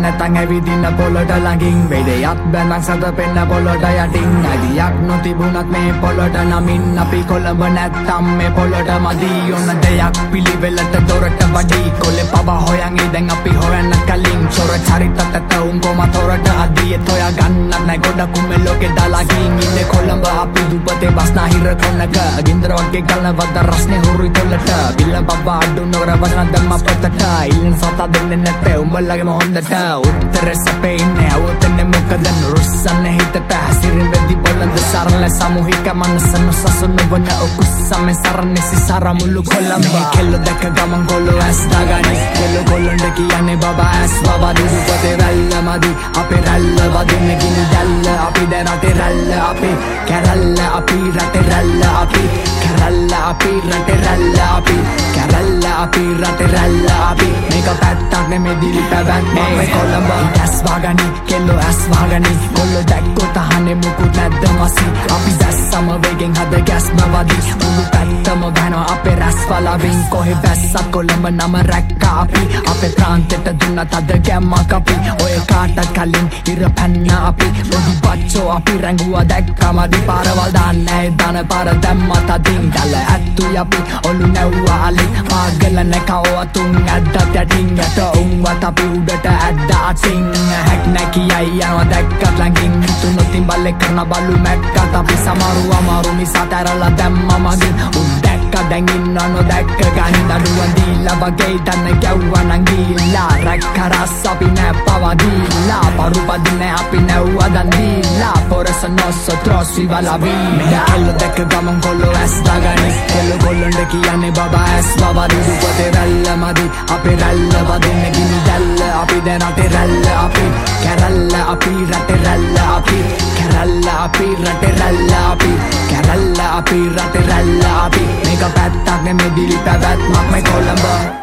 නැතන් ඇවිදින්න පොළොට ළඟින් වෙඩයක් බැඳන් සත පෙන්න පොළොට යටින් අඩියක් නොතිබුණත් මේ පොළොට නමින් අපි කොළඹ නැත්තම් මේ පොළොට මදි ඔන්න දෙයක් පිළිවෙලට දොරට වඩී කොලේ පවා හොයන් ඉදැන් අපි හොයන්න කලින් චොර චරිතට උංගොම තොරට අදියෙත් හොයා ගන්නත් නැ ගොඩකුම ලෝකෙ දාලාගින් ඉන්නේ කොළඹ අපි දුපතේ බස්නාහිර කොන්නක ගින්දර වගේ ගලන වද්ද රස්නේ හුරුයි තොල්ලට බිල්ල බබා අඩු නොකර වචන දැම්ම පොතට ඉල්ලන් සතා දෙන්නේ නැත්තේ උඹලගේම හොඳට උත්තර සැපේ ඉන්නේ අවතන්නේ මොකද නුරුස්සන්නේ හිතට හැසිරින් වෙදි බොලඳ සරල සමූහික මනස නොසසුන වන ඔකුස්සම සරන්නේ සිසාර මුළු කොළඹ කෙල්ල දැක ගමන් කොල්ලෝ ඇස් දාගනි කෙල්ල කොල්ලොන්ට කියන්නේ බබා ඇස් බබා දුපතේ රැල්ල මදි අපේ රැල්ල වදින්න ගිනි දැල්ල අපි දැන් රටේ රැල්ල අපි කැරල්ල අපි රටේ රැල්ල අපි කැරල්ල අපි රටේ රැල්ල අපි කැරල්ල අපි රටේ රැල්ල අපි මේක පැත්තක් නෙමෙයි දිලි පැවැත්ම මේ කොළඹ ඇස් වහගනි කෙල්ලෝ ඇස් වහගනි කොල්ලෝ දැක්කොත් අහන්නේ මුකුත් නැද්ද මසි අපි දැස්සම වේගෙන් හද ගැස්ම වදි මුළු පැත්තම ගනවා අපේ රැස් වලවින් කොහෙ බැස්සක් කොළඹ නම රැක්කා අපි අපේ ප්‍රාන්තෙට දුන්නත් අද ගැම්මක් අපි ඔය කාටත් කලින් ඉර පැන්න අපි පොඩි බච්චෝ අපි රැඟුවා දැක්කමදි පාරවල් දාන්නේ දන පාර දැම්මත් අදින් දැල්ල ඇත්තුයි අපි ඔලු නැව්වා අලි පාගල නැකව තුන් ඇද්දත් යටින් යට උන්වත් අපි උඩට ඇද්ද අතින් හැක් නැකියයි යනවා දැක්කත් ළඟින් තුනොතින් බල්ලෙක් කරන බලු මැක්කත් අපි සමරු අමාරු නිසා තැරලා දැම්ම මගින් උන් දැක්ක දැන් ඉන්න නොදැක්ක ගහින් අඩුවන් දීලා වගේ දන්න ගැව්වා නං ගිල්ලා රැක්ක රස් අපි නෑ පවදීලා පරුපදින අපි නැව්වා දන් දීලා පොරස nosotros viva la vida කෙල්ලෝ දැක්ක ගමන් කොල්ලෝ ඇස් දාගනි කෙල්ලෝ කොල්ලොන්ට කියන්නේ බබා ඇස් බබා දුපතේ රැල්ල මදි අපේ රැල්ල වදින්න ගිනි දැල්ල අපි දැන් රටේ රැල්ල අපි කැරල්ල අපි රටේ රැල්ල අපි කැරල්ල අපි රටේ රැල්ල අපි කැරල්ල අපි රටේ රැල්ල අපි මේක පැත්තක් නෙමෙයි දිලි පැවැත්මක් මේ කොළඹ